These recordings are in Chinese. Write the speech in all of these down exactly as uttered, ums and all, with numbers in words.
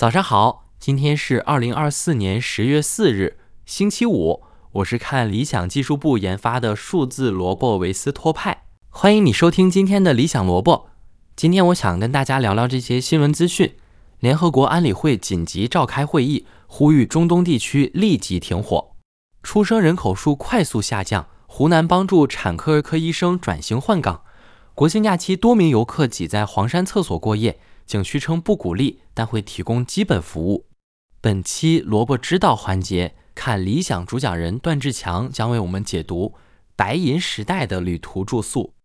早上好，今天是二零二四年十月四日，星期五。我是看理想技术部研发的数字萝卜维斯托派，欢迎你收听今天的理想萝卜。今天我想跟大家聊聊这些新闻资讯。联合国安理会紧急召开会议，呼吁中东地区立即停火。出生人口数快速下降，湖南帮助产科儿科医生转型换岗。国庆假期多名游客挤在黄山厕所过夜，景区称不鼓励，但会提供基本服务。本期萝卜知道环节，看理想主讲人段志强将为我们解读白银时代的旅途住宿。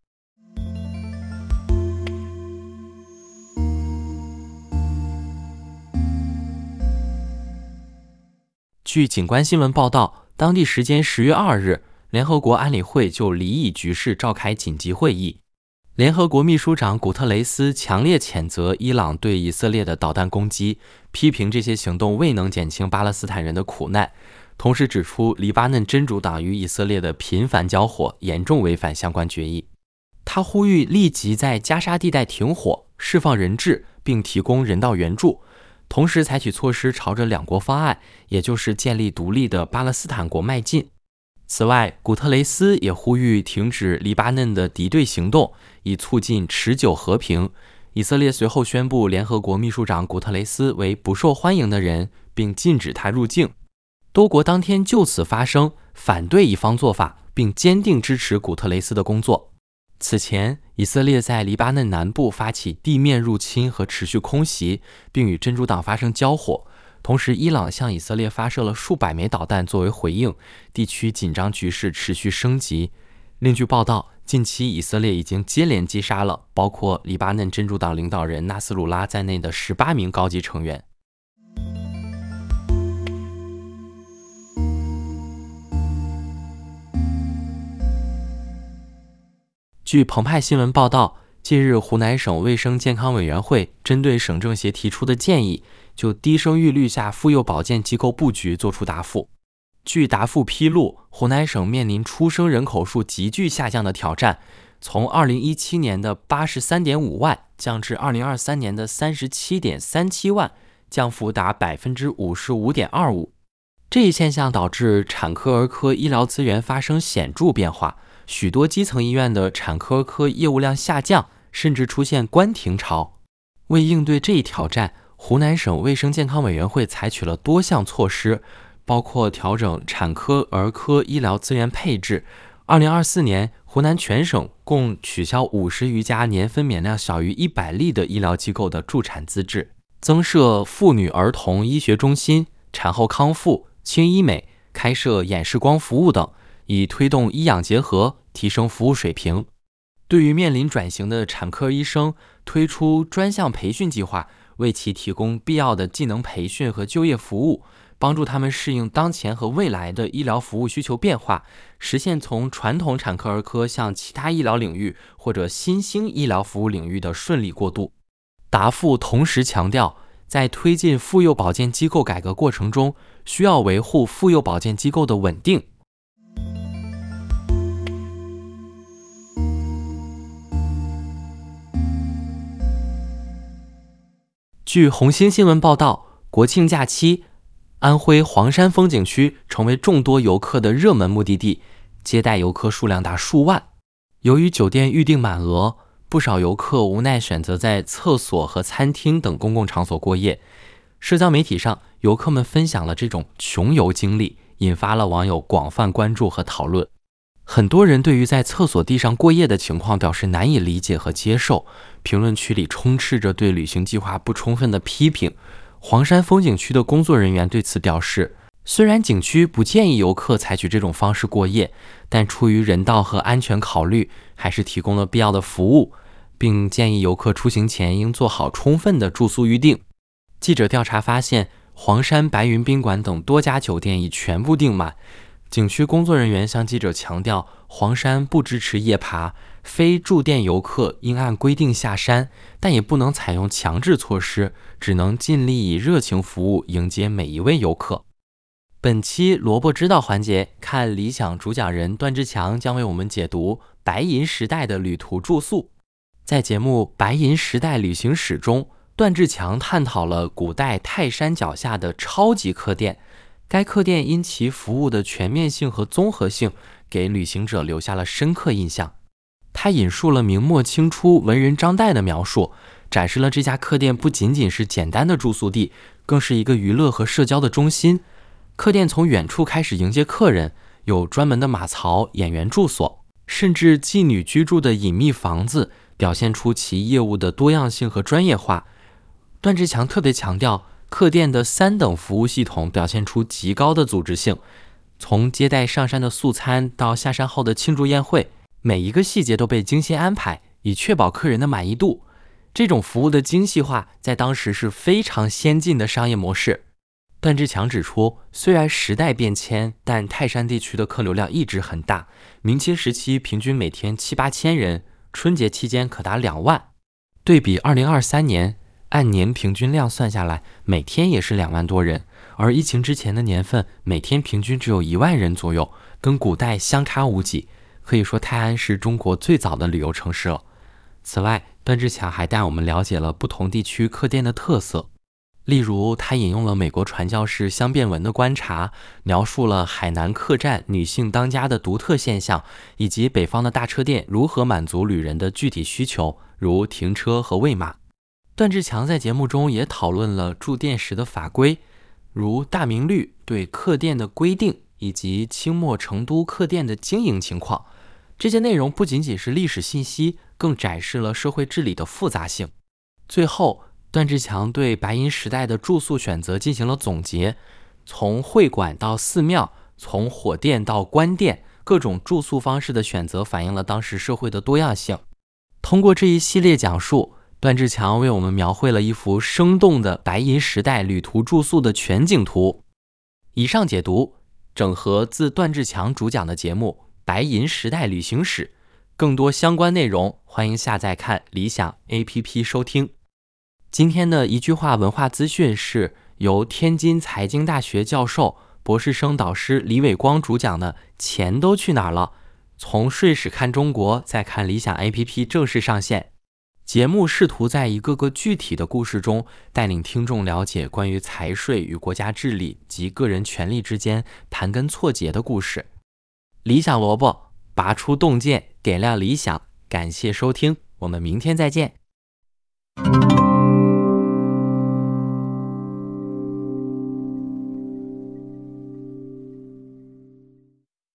据景观新闻报道，当地时间十月二日，联合国安理会就离异局势召开紧急会议。联合国秘书长古特雷斯强烈谴责伊朗对以色列的导弹攻击，批评这些行动未能减轻巴勒斯坦人的苦难，同时指出黎巴嫩真主党与以色列的频繁交火严重违反相关决议。他呼吁立即在加沙地带停火，释放人质，并提供人道援助，同时采取措施朝着两国方案，也就是建立独立的巴勒斯坦国迈进。此外，古特雷斯也呼吁停止黎巴嫩的敌对行动，以促进持久和平。以色列随后宣布联合国秘书长古特雷斯为不受欢迎的人，并禁止他入境。多国当天就此发声，反对一方做法，并坚定支持古特雷斯的工作。此前，以色列在黎巴嫩南部发起地面入侵和持续空袭，并与真主党发生交火。同时，伊朗向以色列发射了数百枚导弹作为回应，地区紧张局势持续升级。另据报道，近期以色列已经接连击杀了包括黎巴嫩真主党领导人纳斯鲁拉在内的十八名高级成员。据澎湃新闻报道，近日湖南省卫生健康委员会针对省政协提出的建议，就低生育率下妇幼保健机构布局作出答复。据答复披露，湖南省面临出生人口数急剧下降的挑战，从二零一七年的 八十三点五万降至二零二三年的 三十七点三七万，降幅达 百分之五十五点二五。这一现象导致产科儿科医疗资源发生显著变化，许多基层医院的产科儿科业务量下降，甚至出现关停潮。为应对这一挑战，湖南省卫生健康委员会采取了多项措施，包括调整产科儿科医疗资源配置。二零二四年，湖南全省共取消五十余家年分娩量小于一百例的医疗机构的助产资质，增设妇女儿童医学中心、产后康复、轻医美，开设眼视光服务等，以推动医养结合，提升服务水平。对于面临转型的产科医生，推出专项培训计划，为其提供必要的技能培训和就业服务，帮助他们适应当前和未来的医疗服务需求变化，实现从传统产科儿科向其他医疗领域或者新兴医疗服务领域的顺利过渡。答复同时强调，在推进妇幼保健机构改革过程中，需要维护妇幼保健机构的稳定。据红星新闻报道，国庆假期，安徽黄山风景区成为众多游客的热门目的地，接待游客数量达数万。由于酒店预订满额，不少游客无奈选择在厕所和餐厅等公共场所过夜。社交媒体上，游客们分享了这种穷游经历，引发了网友广泛关注和讨论。很多人对于在厕所地上过夜的情况表示难以理解和接受，评论区里充斥着对旅行计划不充分的批评。黄山风景区的工作人员对此表示，虽然景区不建议游客采取这种方式过夜，但出于人道和安全考虑，还是提供了必要的服务，并建议游客出行前应做好充分的住宿预订。记者调查发现，黄山白云宾馆等多家酒店已全部订满。景区工作人员向记者强调，黄山不支持夜爬，非住店游客应按规定下山，但也不能采用强制措施，只能尽力以热情服务迎接每一位游客。本期萝卜知道环节，看理想主讲人段志强将为我们解读白银时代的旅途住宿。在节目《白银时代旅行史》中， 段志强探讨了古代泰山脚下的超级客店，该客店因其服务的全面性和综合性，给旅行者留下了深刻印象。他引述了明末清初文人张岱的描述，展示了这家客店不仅仅是简单的住宿地，更是一个娱乐和社交的中心。客店从远处开始迎接客人，有专门的马槽、演员住所，甚至妓女居住的隐秘房子，表现出其业务的多样性和专业化。段志强特别强调，客店的三等服务系统表现出极高的组织性，从接待上山的素餐到下山后的庆祝宴会，每一个细节都被精心安排，以确保客人的满意度。这种服务的精细化在当时是非常先进的商业模式。段志强指出，虽然时代变迁，但泰山地区的客流量一直很大，明清时期平均每天七八千人，春节期间可达两万。对比二零二三年，按年平均量算下来，每天也是两万多人，而疫情之前的年份，每天平均只有一万人左右，跟古代相差无几。可以说泰安是中国最早的旅游城市了。此外，段志强还带我们了解了不同地区客店的特色。例如，他引用了美国传教士香变文的观察，描述了海南客栈女性当家的独特现象，以及北方的大车店如何满足旅人的具体需求，如停车和喂马。段志强在节目中也讨论了住店时的法规，如大明律对客店的规定，以及清末成都客店的经营情况。这些内容不仅仅是历史信息，更展示了社会治理的复杂性。最后，段志强对白银时代的住宿选择进行了总结，从会馆到寺庙，从火店到官店，各种住宿方式的选择反映了当时社会的多样性。通过这一系列讲述，段志强为我们描绘了一幅生动的白银时代旅途住宿的全景图。以上解读整合自段志强主讲的节目《白银时代旅行史》，更多相关内容欢迎下载看理想 A P P 收听。今天的一句话文化资讯是由天津财经大学教授、博士生导师李伟光主讲的《钱都去哪儿了？从税史看中国，再看理想 A P P 正式上线。节目试图在一个个具体的故事中，带领听众了解关于财税与国家治理及个人权利之间盘根错节的故事。理想萝卜，拔出洞见，点亮理想。感谢收听，我们明天再见。